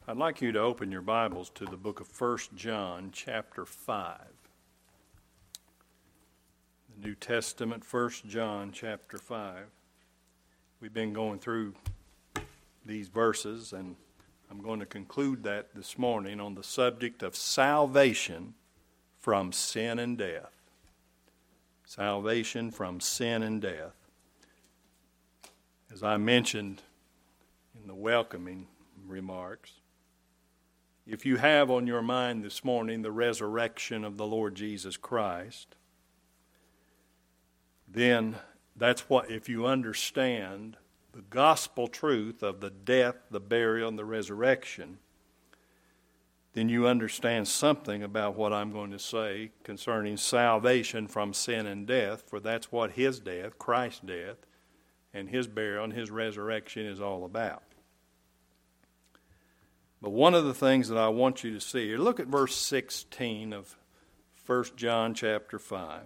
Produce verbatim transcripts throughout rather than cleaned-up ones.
I'd like you to open your Bibles to the book of First John, chapter five. The New Testament, First John, chapter five. We've been going through these verses, and I'm going to conclude that this morning on the subject of salvation from sin and death. Salvation from sin and death. As I mentioned in the welcoming remarks, if you have on your mind this morning the resurrection of the Lord Jesus Christ, then that's what, if you understand the gospel truth of the death, the burial, and the resurrection, then you understand something about what I'm going to say concerning salvation from sin and death, for that's what his death, Christ's death, and his burial and his resurrection is all about. But one of the things that I want you to see here, look at verse sixteen of First John chapter five.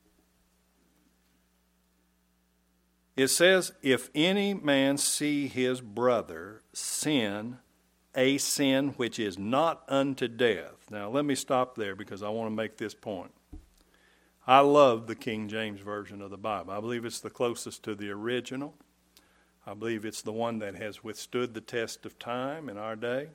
It says, if any man see his brother sin, a sin which is not unto death. Now let me stop there because I want to make this point. I love the King James Version of the Bible. I believe it's the closest to the original. I believe it's the one that has withstood the test of time in our day.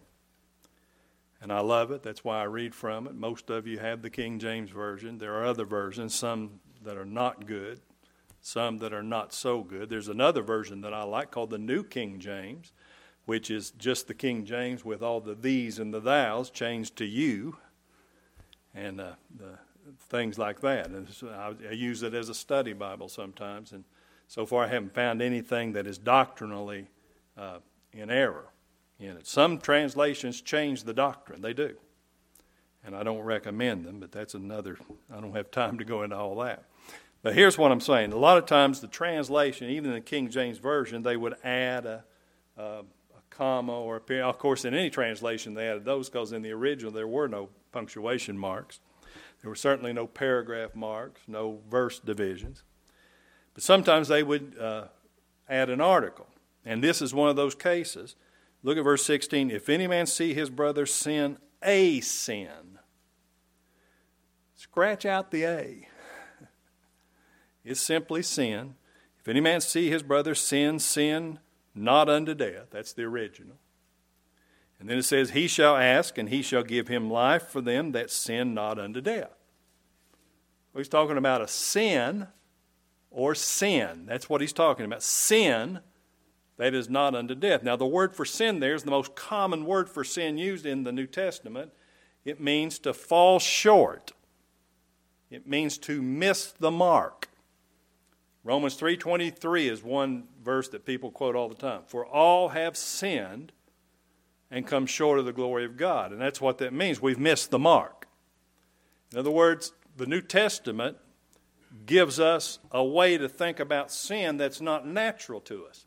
And I love it. That's why I read from it. Most of you have the King James Version. There are other versions, some that are not good, some that are not so good. There's another version that I like called the New King James, which is just the King James with all the these and the thous changed to you, and uh, the things like that. And so I, I use it as a study Bible sometimes, and so far I haven't found anything that is doctrinally uh, in error in it. Some translations change the doctrine. They do. And I don't recommend them, but that's another, I don't have time to go into all that. But here's what I'm saying. A lot of times the translation, even in the King James Version, they would add a, a, a comma or a period. Of course, in any translation they added those because in the original there were no punctuation marks. There were certainly no paragraph marks, no verse divisions. But sometimes they would uh, add an article. And this is one of those cases. Look at verse sixteen. If any man see his brother sin, a sin. Scratch out the A. It's simply sin. If any man see his brother sin, sin not unto death. That's the original. And then it says, he shall ask, and he shall give him life for them that sin not unto death. Well, he's talking about a sin or sin. That's what he's talking about. Sin that is not unto death. Now, the word for sin there is the most common word for sin used in the New Testament. It means to fall short. It means to miss the mark. Romans three twenty-three is one verse that people quote all the time. For all have sinned and come short of the glory of God. And that's what that means. We've missed the mark. In other words, the New Testament gives us a way to think about sin that's not natural to us.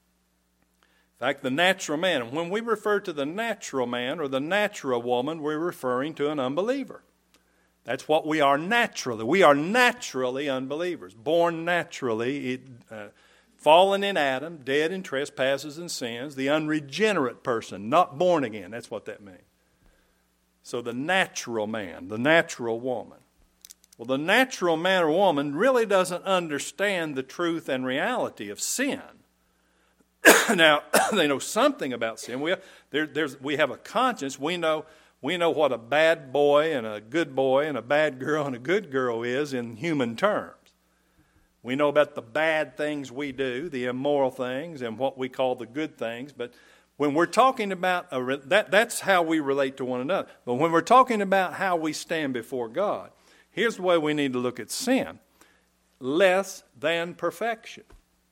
In fact, the natural man, and when we refer to the natural man or the natural woman, we're referring to an unbeliever. That's what we are naturally. We are naturally unbelievers, born naturally, uh, fallen in Adam, dead in trespasses and sins, the unregenerate person, not born again. That's what that means. So the natural man, the natural woman. Well, the natural man or woman really doesn't understand the truth and reality of sin. Now, they know something about sin. We have, there, there's, we have a conscience. We know, we know what a bad boy and a good boy and a bad girl and a good girl is in human terms. We know about the bad things we do, the immoral things, and what we call the good things. But when we're talking about, a, that, that's how we relate to one another. But when we're talking about how we stand before God, here's the way we need to look at sin. Less than perfection.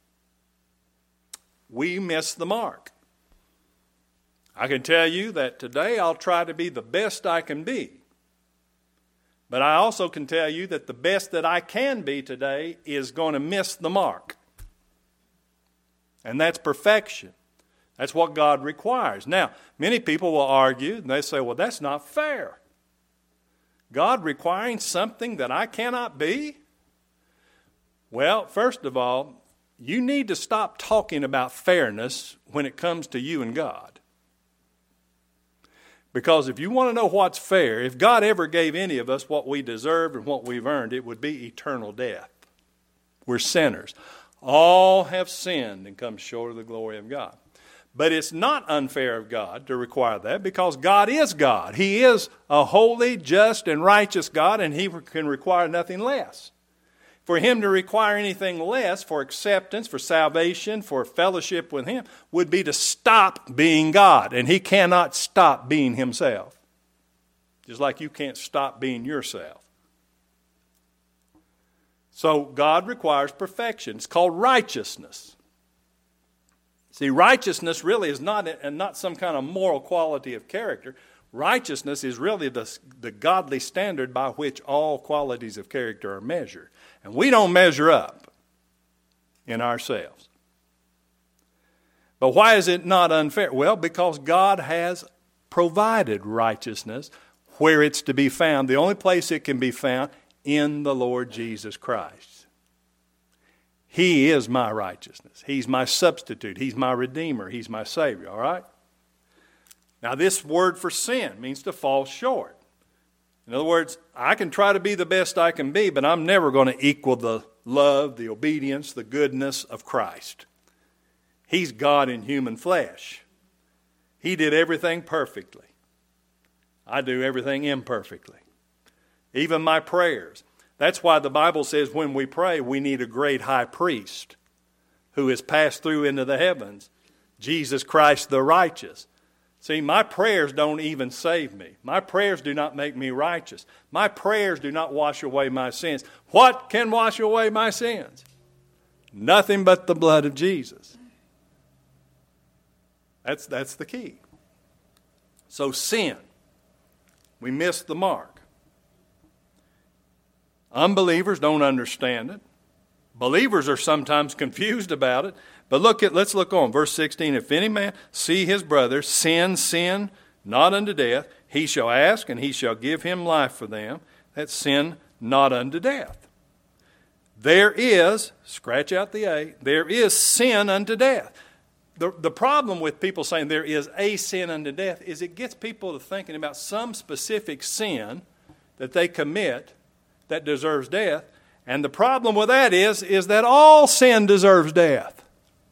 We miss the mark. I can tell you that today I'll try to be the best I can be. But I also can tell you that the best that I can be today is going to miss the mark. And that's perfection. That's what God requires. Now, many people will argue, and they say, well, that's not fair. God requiring something that I cannot be? Well, first of all, you need to stop talking about fairness when it comes to you and God. Because if you want to know what's fair, if God ever gave any of us what we deserved and what we've earned, it would be eternal death. We're sinners. All have sinned and come short of the glory of God. But it's not unfair of God to require that, because God is God. He is a holy, just, and righteous God, and He can require nothing less. For Him to require anything less for acceptance, for salvation, for fellowship with Him, would be to stop being God, and He cannot stop being Himself. Just like you can't stop being yourself. So God requires perfection. It's called righteousness. See, righteousness really is not, not some kind of moral quality of character. Righteousness is really the, the godly standard by which all qualities of character are measured. And we don't measure up in ourselves. But why is it not unfair? Well, because God has provided righteousness where it's to be found. The only place it can be found, in the Lord Jesus Christ. He is my righteousness. He's my substitute. He's my Redeemer. He's my Savior, all right? Now, this word for sin means to fall short. In other words, I can try to be the best I can be, but I'm never going to equal the love, the obedience, the goodness of Christ. He's God in human flesh. He did everything perfectly. I do everything imperfectly. Even my prayers. That's why the Bible says when we pray, we need a great high priest who has passed through into the heavens, Jesus Christ the righteous. See, my prayers don't even save me. My prayers do not make me righteous. My prayers do not wash away my sins. What can wash away my sins? Nothing but the blood of Jesus. That's, that's the key. So sin, we miss the mark. Unbelievers don't understand it. Believers are sometimes confused about it. But look at, let's look on. Verse sixteen, if any man see his brother sin, sin, not unto death, he shall ask, and he shall give him life for them. That's sin, not unto death. There is, scratch out the A, there is sin unto death. The, the problem with people saying there is a sin unto death is it gets people to thinking about some specific sin that they commit that deserves death. And the problem with that is, is that all sin deserves death.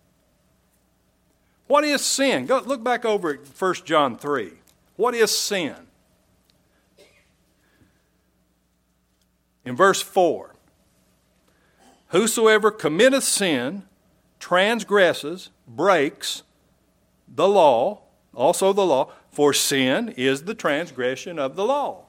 What is sin? Go look back over at First John three. What is sin? In verse four, whosoever committeth sin transgresses, breaks the law, also the law, for sin is the transgression of the law.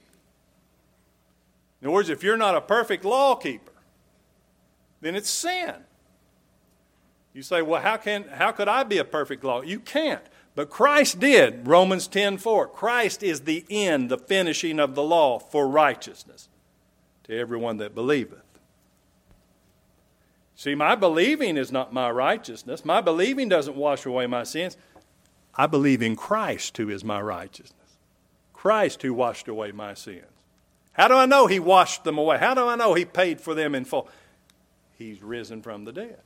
In other words, if you're not a perfect law keeper, then it's sin. You say, well, how can how could I be a perfect law? You can't. But Christ did. Romans ten four. Christ is the end, the finishing of the law for righteousness to everyone that believeth. See, my believing is not my righteousness. My believing doesn't wash away my sins. I believe in Christ who is my righteousness. Christ who washed away my sins. How do I know He washed them away? How do I know He paid for them in full? He's risen from the dead.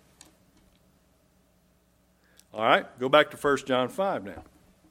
All right, go back to First John five now.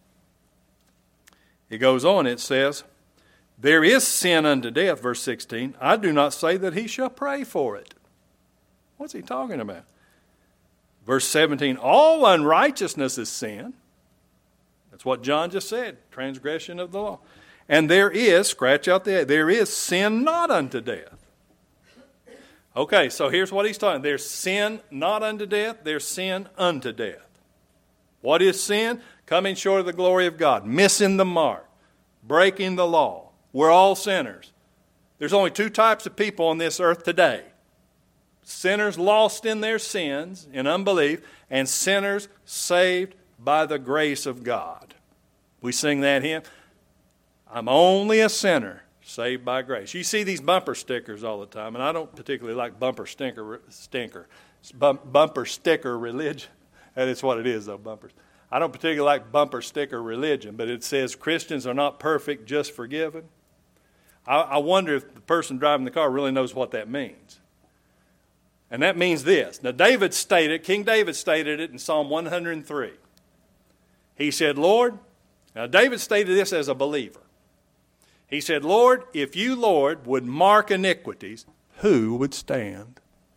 It goes on, it says, there is sin unto death, verse sixteen. I do not say that he shall pray for it. What's he talking about? Verse seventeen, all unrighteousness is sin. That's what John just said, transgression of the law. And there is, scratch out the, there is sin not unto death. Okay, so here's what he's talking. There's sin not unto death, there's sin unto death. What is sin? Coming short of the glory of God, missing the mark, breaking the law. We're all sinners. There's only two types of people on this earth today. Sinners lost in their sins, in unbelief, and sinners saved by the grace of God. We sing that hymn, I'm only a sinner saved by grace. You see these bumper stickers all the time, and I don't particularly like bumper stinker, stinker, bumper sticker religion. That is what it is, though, bumpers. I don't particularly like bumper sticker religion, but it says Christians are not perfect, just forgiven. I, I wonder if the person driving the car really knows what that means. And that means this. Now, David stated, King David stated it in Psalm one hundred three. He said, Lord, Now, David stated this as a believer. He said, Lord, if you, Lord, would mark iniquities, who would stand?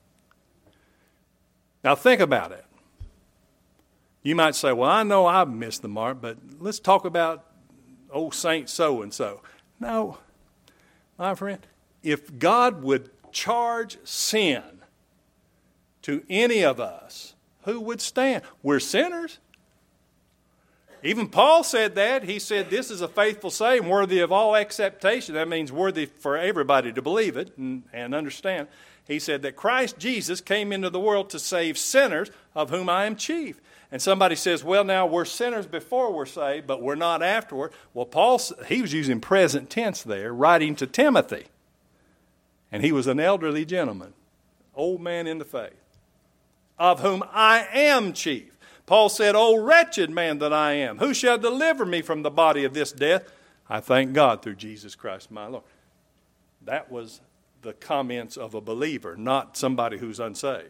Now, think about it. You might say, well, I know I've missed the mark, but let's talk about old Saint so-and-so. No, my friend, if God would charge sin to any of us, who would stand? We're sinners. Even Paul said that. He said, this is a faithful saying, worthy of all acceptation. That means worthy for everybody to believe it and, and understand. He said that Christ Jesus came into the world to save sinners, of whom I am chief. And somebody says, well, now we're sinners before we're saved, but we're not afterward. Well, Paul, he was using present tense there, writing to Timothy. And he was an elderly gentleman, old man in the faith, of whom I am chief. Paul said, O wretched man that I am, who shall deliver me from the body of this death? I thank God through Jesus Christ my Lord. That was the comments of a believer, not somebody who's unsaved.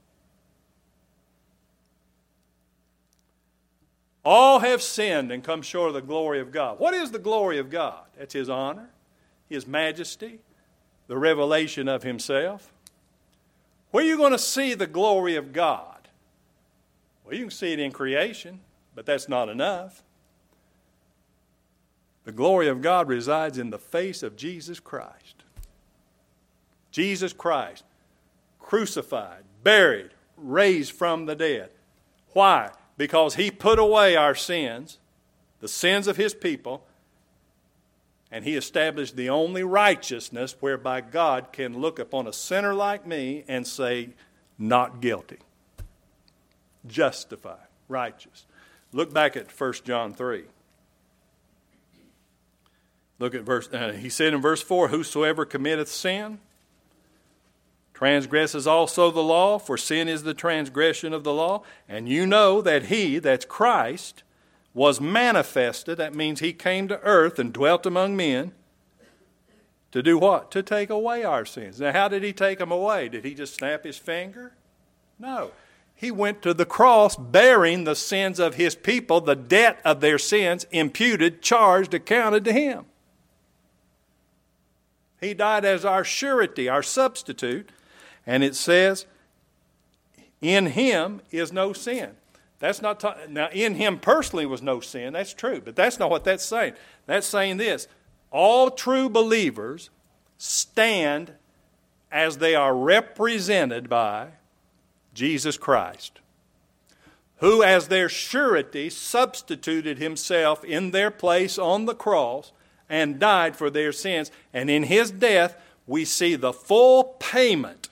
All have sinned and come short of the glory of God. What is the glory of God? That's His honor, His majesty, the revelation of Himself. Where are you going to see the glory of God? Well, you can see it in creation, but that's not enough. The glory of God resides in the face of Jesus Christ. Jesus Christ, crucified, buried, raised from the dead. Why? Because He put away our sins, the sins of His people, and He established the only righteousness whereby God can look upon a sinner like me and say, not guilty. Justified, righteous. Look back at First John three. Look at verse, uh, he said in verse four, whosoever committeth sin transgresses also the law, for sin is the transgression of the law. And you know that He, that's Christ, was manifested. That means He came to earth and dwelt among men to do what? To take away our sins. Now, how did He take them away? Did He just snap His finger? No. He went to the cross bearing the sins of His people, the debt of their sins imputed, charged, accounted to Him. He died as our surety, our substitute. And it says, in Him is no sin. That's not ta- now, in Him personally was no sin. That's true. But that's not what that's saying. That's saying this. All true believers stand as they are represented by Jesus Christ, who as their surety substituted Himself in their place on the cross and died for their sins. And in His death, we see the full payment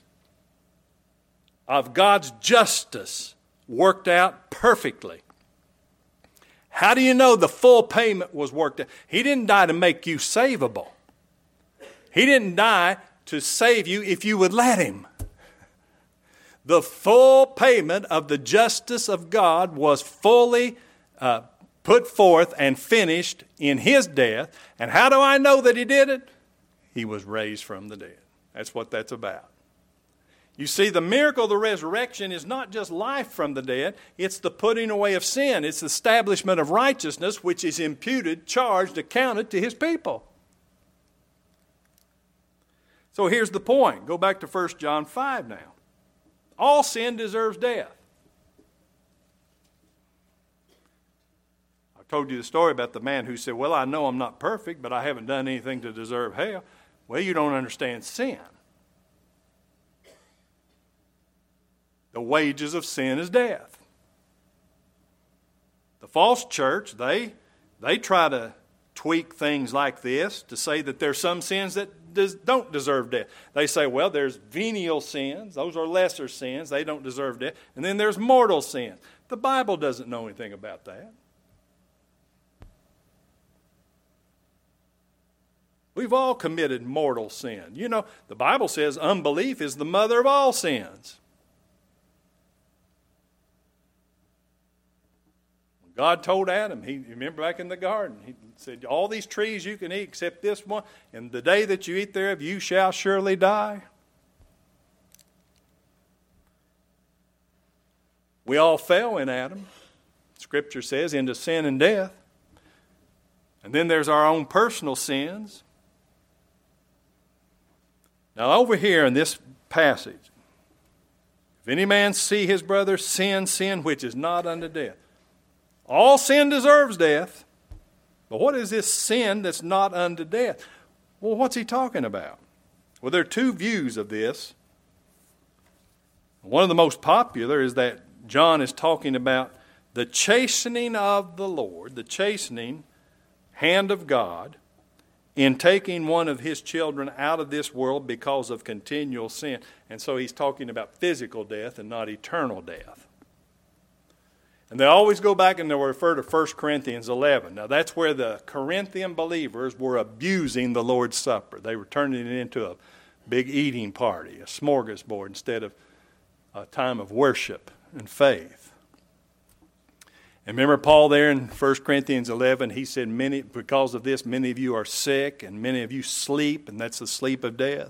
of God's justice worked out perfectly. How do you know the full payment was worked out? He didn't die to make you savable. He didn't die to save you if you would let Him. The full payment of the justice of God was fully uh, put forth and finished in His death. And how do I know that He did it? He was raised from the dead. That's what that's about. You see, the miracle of the resurrection is not just life from the dead. It's the putting away of sin. It's the establishment of righteousness, which is imputed, charged, accounted to His people. So here's the point. Go back to First John five now. All sin deserves death. I told you the story about the man who said, well, I know I'm not perfect, but I haven't done anything to deserve hell. Well, you don't understand sin. The wages of sin is death. The false church, they, they try to tweak things like this to say that there's some sins that does, don't deserve death. They say, well, there's venial sins. Those are lesser sins. They don't deserve death. And then there's mortal sins. The Bible doesn't know anything about that. We've all committed mortal sin. You know, the Bible says unbelief is the mother of all sins. God told Adam, he remember back in the garden, He said, all these trees you can eat except this one, and the day that you eat thereof, you shall surely die. We all fell in Adam, Scripture says, into sin and death. And then there's our own personal sins. Now over here in this passage, if any man see his brother sin, sin which is not unto death. All sin deserves death. But what is this sin that's not unto death? Well, what's he talking about? Well, there are two views of this. One of the most popular is that John is talking about the chastening of the Lord, the chastening hand of God, in taking one of his children out of this world because of continual sin. And so he's talking about physical death and not eternal death. And they always go back and they'll refer to First Corinthians eleven. Now that's where the Corinthian believers were abusing the Lord's Supper. They were turning it into a big eating party, a smorgasbord, instead of a time of worship and faith. And remember Paul there in First Corinthians eleven, he said, "Many because of this, many of you are sick and many of you sleep," and that's the sleep of death.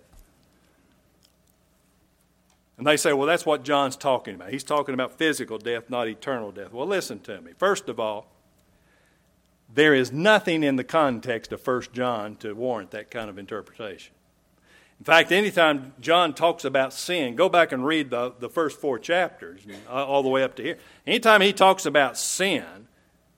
And they say, well, that's what John's talking about. He's talking about physical death, not eternal death. Well, listen to me. First of all, there is nothing in the context of First John to warrant that kind of interpretation. In fact, anytime John talks about sin, go back and read the, the first four chapters, all the way up to here. Anytime he talks about sin,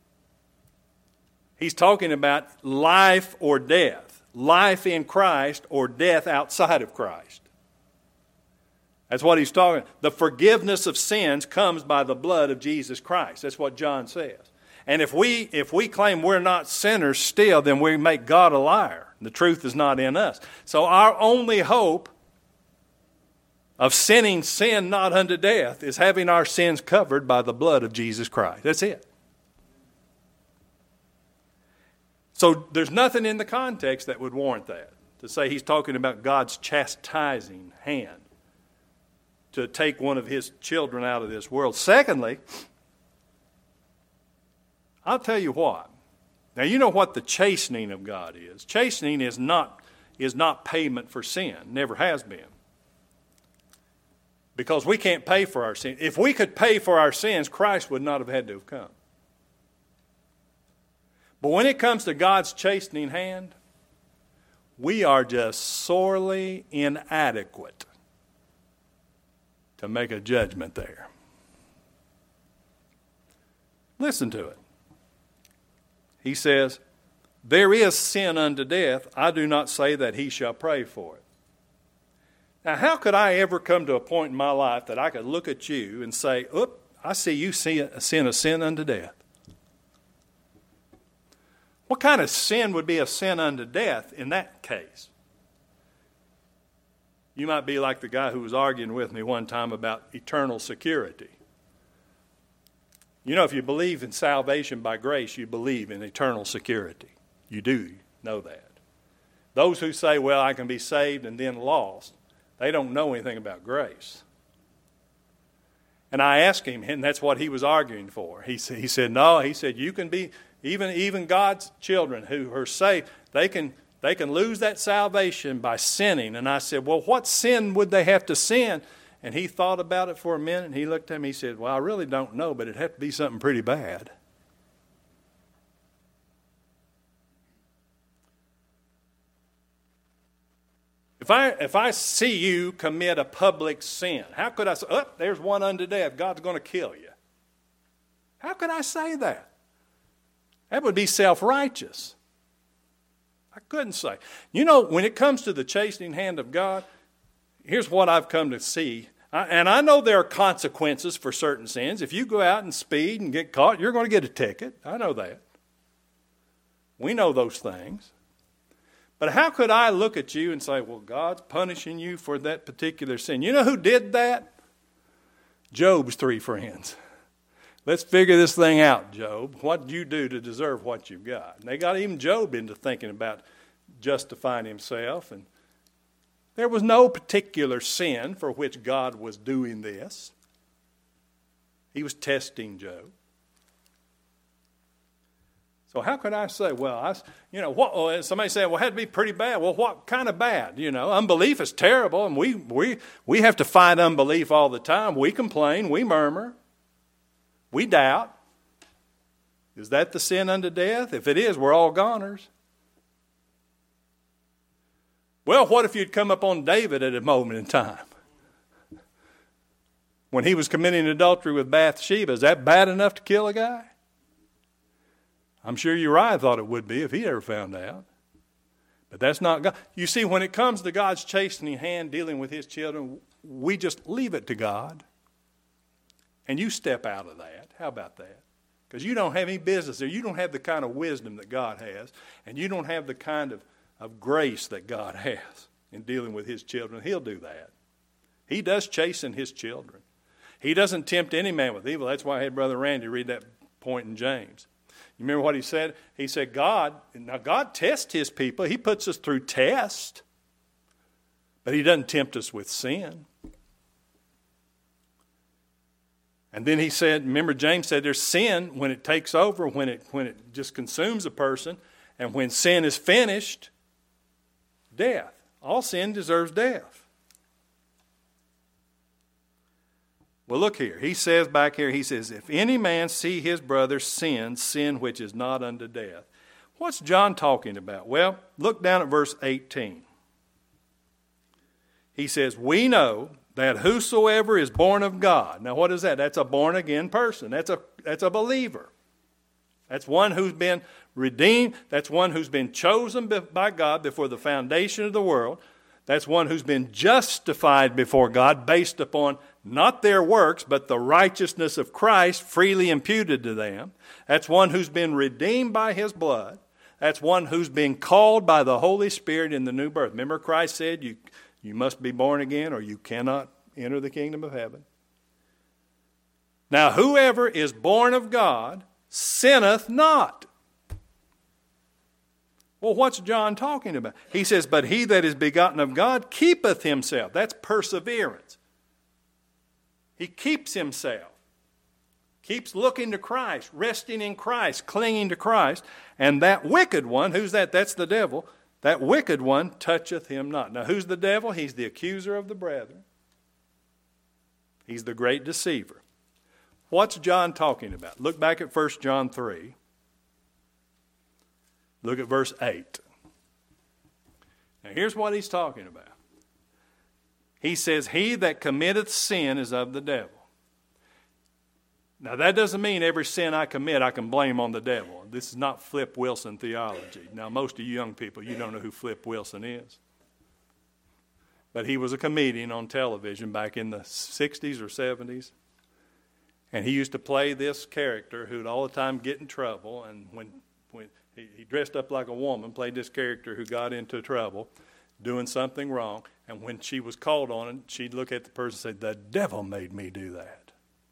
he's talking about life or death, life in Christ or death outside of Christ. That's what he's talking about. The forgiveness of sins comes by the blood of Jesus Christ. That's what John says. And if we if we claim we're not sinners still, then we make God a liar. The truth is not in us. So our only hope of sinning sin not unto death is having our sins covered by the blood of Jesus Christ. That's it. So there's nothing in the context that would warrant that, to say he's talking about God's chastising hand to take one of his children out of this world. Secondly, I'll tell you what. Now, you know what the chastening of God is. Chastening is not, is not payment for sin. Never has been. Because we can't pay for our sins. If we could pay for our sins, Christ would not have had to have come. But when it comes to God's chastening hand, we are just sorely inadequate to make a judgment there. Listen to it. He says, "There is sin unto death. I do not say that he shall pray for it." Now, how could I ever come to a point in my life that I could look at you and say, "Oop, I see you sin a sin, a sin unto death"? What kind of sin would be a sin unto death in that case? You might be like the guy who was arguing with me one time about eternal security. You know, if you believe in salvation by grace, you believe in eternal security. You do know that. Those who say, well, I can be saved and then lost, they don't know anything about grace. And I asked him, and that's what he was arguing for. He, he said, no, he said, you can be, even, even God's children who are saved, they can, they can lose that salvation by sinning. And I said, well, what sin would they have to sin? And he thought about it for a minute, and he looked at me and he said, well, I really don't know, but it'd have to be something pretty bad. If I, if I see you commit a public sin, how could I say, oh, there's one unto death, God's going to kill you? How could I say that? That would be self-righteous. I couldn't say. You know, when it comes to the chastening hand of God, here's what I've come to see. I, and I know there are consequences for certain sins. If you go out and speed and get caught, you're going to get a ticket. I know that. We know those things. But how could I look at you and say, well, God's punishing you for that particular sin? You know who did that? Job's three friends. Let's figure this thing out, Job. What did you do to deserve what you've got? And they got even Job into thinking about justifying himself. And there was no particular sin for which God was doing this. He was testing Job. So how could I say, well, I, you know, what? Well, somebody said, well, it had to be pretty bad. Well, what kind of bad? You know, unbelief is terrible, and we we we have to fight unbelief all the time. We complain, we murmur, we doubt. Is that the sin unto death? If it is, we're all goners. Well, what if you'd come upon David at a moment in time? When he was committing adultery with Bathsheba, is that bad enough to kill a guy? I'm sure Uriah thought it would be if he ever found out. But that's not God. You see, when it comes to God's chastening hand dealing with his children, we just leave it to God. And you step out of that. How about that? Because you don't have any business there. You don't have the kind of wisdom that God has. And you don't have the kind of, of grace that God has in dealing with his children. He'll do that. He does chasten his children. He doesn't tempt any man with evil. That's why I had Brother Randy read that point in James. You remember what he said? He said, God, now God tests his people. He puts us through test. But he doesn't tempt us with sin. And then he said, remember James said there's sin when it takes over, when it when it just consumes a person. And when sin is finished, death. All sin deserves death. Well, look here. He says back here, he says, if any man see his brother sin, sin which is not unto death. What's John talking about? Well, look down at verse eighteen. He says, we know that whosoever is born of God. Now, what is that? That's a born-again person. That's a, that's a believer. That's one who's been redeemed. That's one who's been chosen by God before the foundation of the world. That's one who's been justified before God based upon not their works, but the righteousness of Christ freely imputed to them. That's one who's been redeemed by his blood. That's one who's been called by the Holy Spirit in the new birth. Remember Christ said you, you must be born again or you cannot enter the kingdom of heaven. Now whoever is born of God sinneth not. Well, what's John talking about? He says, but he that is begotten of God keepeth himself. That's perseverance. He keeps himself. Keeps looking to Christ, resting in Christ, clinging to Christ. And that wicked one, who's that? That's the devil. That wicked one toucheth him not. Now, who's the devil? He's the accuser of the brethren. He's the great deceiver. What's John talking about? Look back at First John three. Look at verse eight. Now here's what he's talking about. He says, he that committeth sin is of the devil. Now that doesn't mean every sin I commit I can blame on the devil. This is not Flip Wilson theology. Now most of you young people, you don't know who Flip Wilson is. But he was a comedian on television back in the sixties or seventies. And he used to play this character who'd all the time get in trouble. And when, when he, he dressed up like a woman, played this character who got into trouble, doing something wrong. And when she was called on it, she'd look at the person and say, the devil made me do that.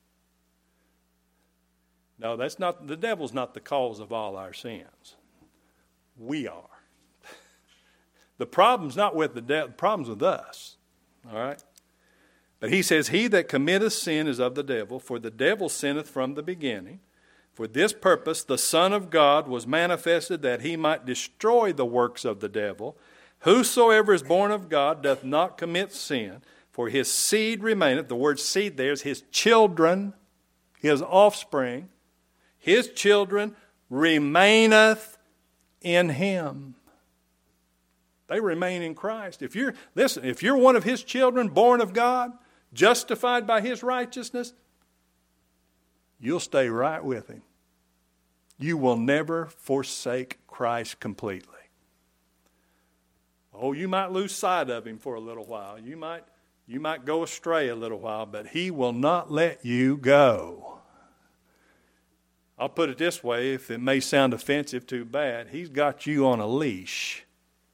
No, that's not, the devil's not the cause of all our sins. We are. The problem's not with the devil, the problem's with us. All right? But he says, he that committeth sin is of the devil, for the devil sinneth from the beginning. For this purpose the Son of God was manifested, that he might destroy the works of the devil. Whosoever is born of God doth not commit sin, for his seed remaineth. The word seed there is his children, his offspring. His children remaineth in him. They remain in Christ. If you're, listen, if you're one of his children, born of God, justified by his righteousness, you'll stay right with him. You will never forsake Christ completely. Oh, you might lose sight of him for a little while. You might, you might go astray a little while, but he will not let you go. I'll put it this way, if it may sound offensive, too bad. He's got you on a leash.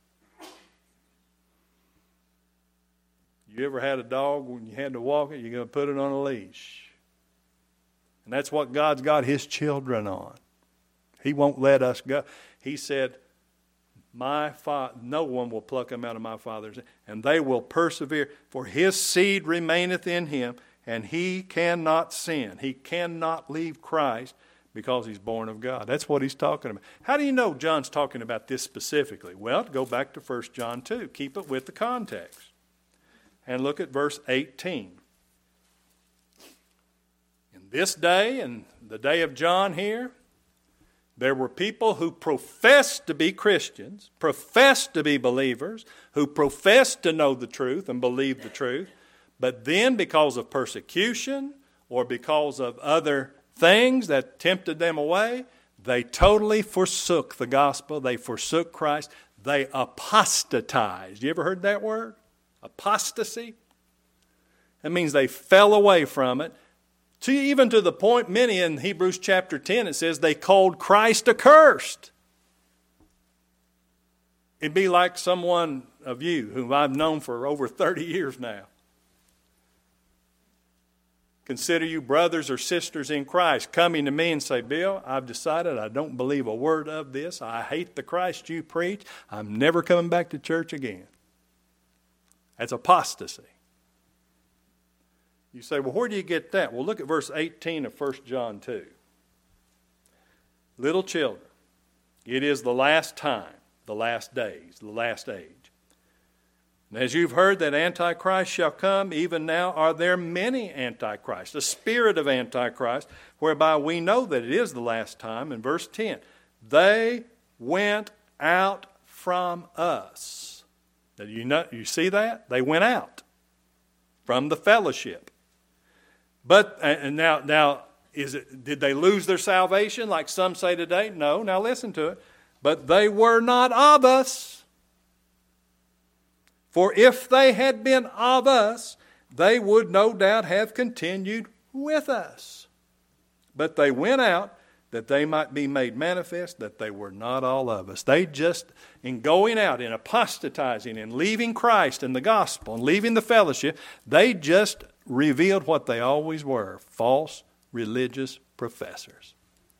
You ever had a dog when you had to walk it, you're going to put it on a leash. And that's what God's got his children on. He won't let us go. He said, "My fa- no one will pluck them out of my Father's hand, and they will persevere, for his seed remaineth in him, and he cannot sin." He cannot leave Christ because he's born of God. That's what he's talking about. How do you know John's talking about this specifically? Well, go back to First John two. Keep it with the context. And look at verse eighteen. In this day, and the day of John here, There were people who professed to be Christians, professed to be believers, who professed to know the truth and believe the truth, but then because of persecution or because of other things that tempted them away, they totally forsook the gospel. They forsook Christ. They apostatized. You ever heard that word? Apostasy? That means they fell away from it. To even to the point, many in Hebrews chapter ten, it says they called Christ accursed. It'd be like someone of you whom I've known for over thirty years now. Consider you brothers or sisters in Christ coming to me and say, Bill, I've decided I don't believe a word of this. I hate the Christ you preach. I'm never coming back to church again. That's apostasy. You say, well, where do you get that? Well, look at verse eighteen of First John two. Little children, it is the last time, the last days, the last age. And as you've heard that Antichrist shall come, even now are there many Antichrists, a spirit of Antichrist, whereby we know that it is the last time. In verse ten, they went out from us. Now, you know, you see that? They went out from the fellowship. But and now, now is it? Did they lose their salvation like some say today? No. Now listen to it. But they were not of us. For if they had been of us, they would no doubt have continued with us. But they went out that they might be made manifest that they were not all of us. They just, in going out, in apostatizing, in leaving Christ and the gospel, and leaving the fellowship, they just revealed what they always were, false religious professors.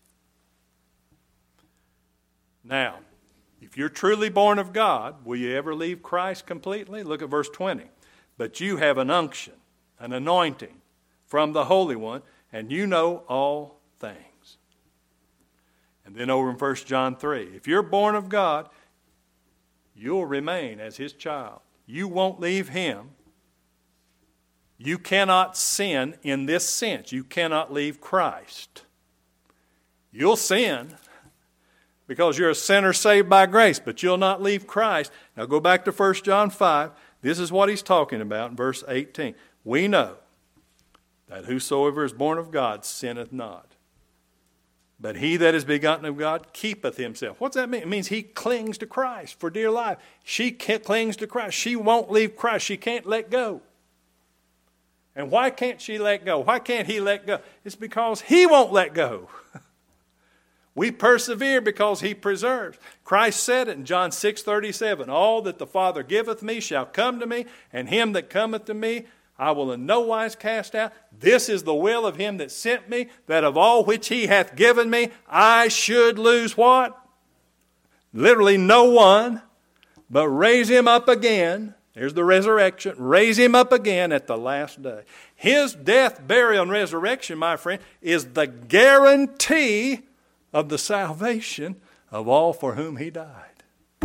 Now, if you're truly born of God, will you ever leave Christ completely? Look at verse twenty. But you have an unction, an anointing from the Holy One, and you know all things. And then over in First John three, if you're born of God, you'll remain as His child. You won't leave Him. You cannot sin in this sense. You cannot leave Christ. You'll sin because you're a sinner saved by grace, but you'll not leave Christ. Now go back to First John five. This is what he's talking about in verse eighteen. We know that whosoever is born of God sinneth not. But he that is begotten of God keepeth himself. What's that mean? It means he clings to Christ for dear life. She clings to Christ. She won't leave Christ. She can't let go. And why can't she let go? Why can't he let go? It's because he won't let go. We persevere because he preserves. Christ said it in John six thirty-seven. All that the Father giveth me shall come to me, and him that cometh to me I will in no wise cast out. This is the will of him that sent me, that of all which he hath given me, I should lose what? Literally no one, but raise him up again. There's the resurrection. Raise him up again at the last day. His death, burial, and resurrection, my friend, is the guarantee of the salvation of all for whom he died.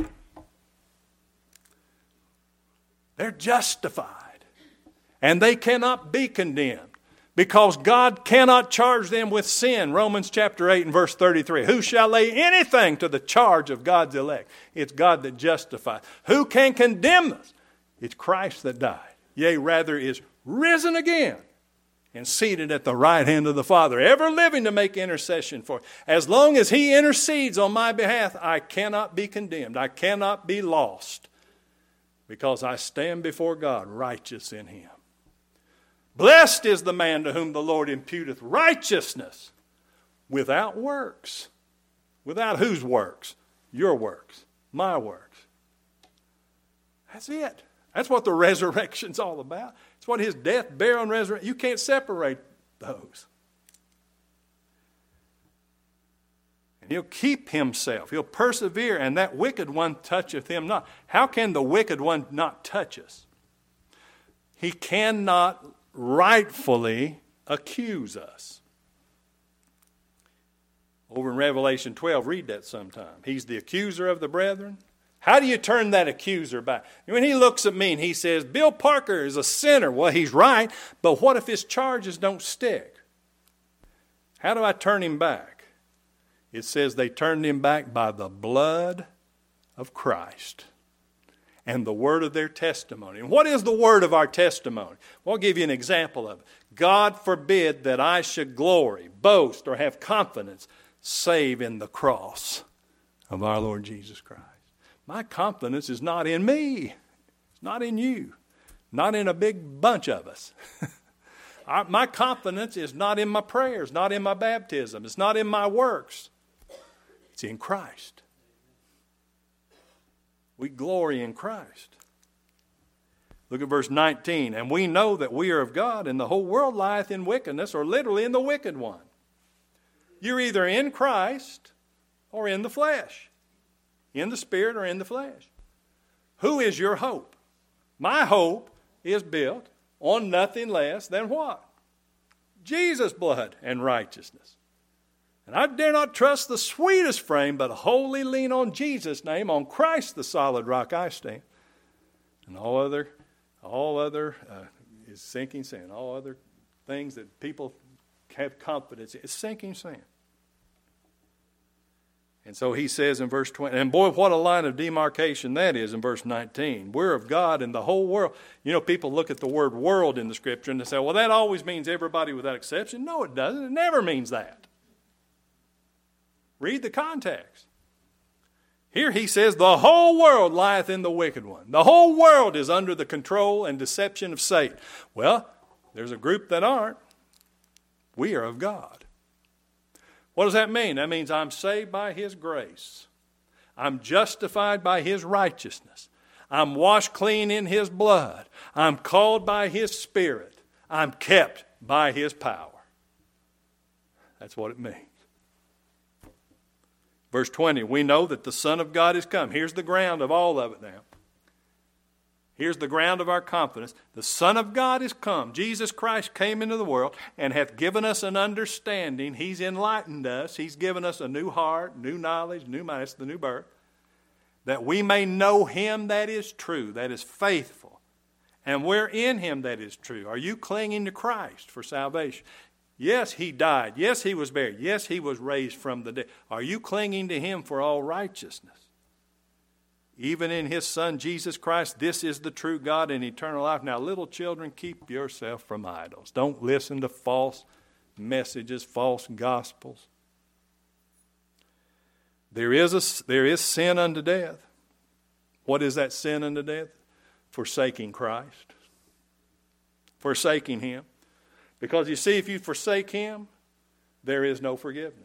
They're justified. And they cannot be condemned because God cannot charge them with sin. Romans chapter eight and verse thirty-three. Who shall lay anything to the charge of God's elect? It's God that justifies. Who can condemn us? It's Christ that died. Yea, rather is risen again and seated at the right hand of the Father, ever living to make intercession for us. As long as he intercedes on my behalf, I cannot be condemned. I cannot be lost because I stand before God righteous in him. Blessed is the man to whom the Lord imputeth righteousness without works. Without whose works? Your works. My works. That's it. That's what the resurrection's all about. It's what his death, burial, and resurrection. You can't separate those. And he'll keep himself. He'll persevere, and that wicked one toucheth him not. How can the wicked one not touch us? He cannot rightfully accuse us. Over in Revelation twelve, read that sometime. He's the accuser of the brethren. How do you turn that accuser back? When he looks at me and he says, Bill Parker is a sinner. Well, he's right, but what if his charges don't stick? How do I turn him back? It says they turned him back by the blood of Christ and the word of their testimony. And what is the word of our testimony? Well, I'll give you an example of it. God forbid that I should glory, boast, or have confidence save in the cross of our Lord Jesus Christ. My confidence is not in me. It's not in you. Not in a big bunch of us. Our, my confidence is not in my prayers, not in my baptism. It's not in my works. It's in Christ. We glory in Christ. Look at verse nineteen. And we know that we are of God, and the whole world lieth in wickedness, or literally in the wicked one. You're either in Christ or in the flesh. In the spirit or in the flesh. Who is your hope? My hope is built on nothing less than what? Jesus' blood and righteousness. And I dare not trust the sweetest frame, but wholly lean on Jesus' name, on Christ the solid rock I stand. And all other, all other uh, is sinking sand. All other things that people have confidence in, it's sinking sand. And so he says in verse twenty, and boy, what a line of demarcation that is in verse nineteen. We're of God in the whole world. You know, people look at the word world in the Scripture and they say, well, that always means everybody without exception. No, it doesn't. It never means that. Read the context. Here he says, the whole world lieth in the wicked one. The whole world is under the control and deception of Satan. Well, there's a group that aren't. We are of God. What does that mean? That means I'm saved by His grace. I'm justified by His righteousness. I'm washed clean in His blood. I'm called by His Spirit. I'm kept by His power. That's what it means. Verse twenty, we know that the Son of God is come. Here's the ground of all of it now. Here's the ground of our confidence. The Son of God is come. Jesus Christ came into the world and hath given us an understanding. He's enlightened us. He's given us a new heart, new knowledge, new mind. It's the new birth. That we may know Him that is true, that is faithful. And we're in Him that is true. Are you clinging to Christ for salvation? Yes, He died. Yes, He was buried. Yes, He was raised from the dead. Are you clinging to Him for all righteousness? Even in His Son, Jesus Christ, this is the true God and eternal life. Now, little children, keep yourself from idols. Don't listen to false messages, false gospels. There is, a, there is sin unto death. What is that sin unto death? Forsaking Christ. Forsaking Him. Because you see, if you forsake Him, there is no forgiveness.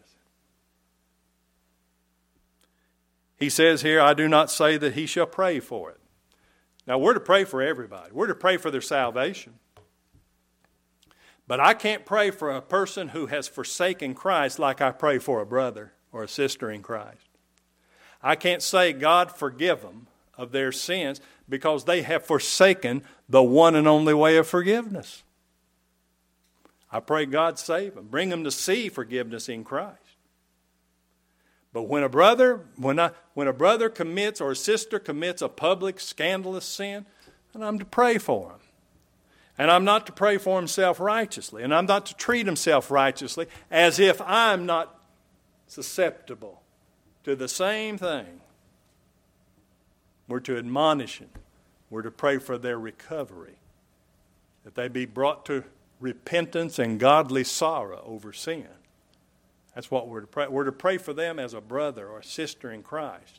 He says here, I do not say that he shall pray for it. Now, we're to pray for everybody. We're to pray for their salvation. But I can't pray for a person who has forsaken Christ like I pray for a brother or a sister in Christ. I can't say, God, forgive them of their sins because they have forsaken the one and only way of forgiveness. I pray God save them. Bring them to see forgiveness in Christ. But when a brother, when I, when a brother commits or a sister commits a public scandalous sin, then I'm to pray for him. And I'm not to pray for him self-righteously. And I'm not to treat him self-righteously as if I'm not susceptible to the same thing. We're to admonish them. We're to pray for their recovery. That they be brought to repentance and godly sorrow over sin. That's what we're to pray. We're to pray for them as a brother or a sister in Christ.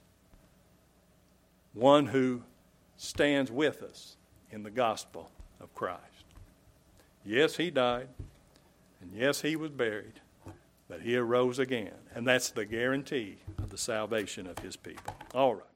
One who stands with us in the gospel of Christ. Yes, He died. And yes, He was buried. But He arose again. And that's the guarantee of the salvation of His people. All right.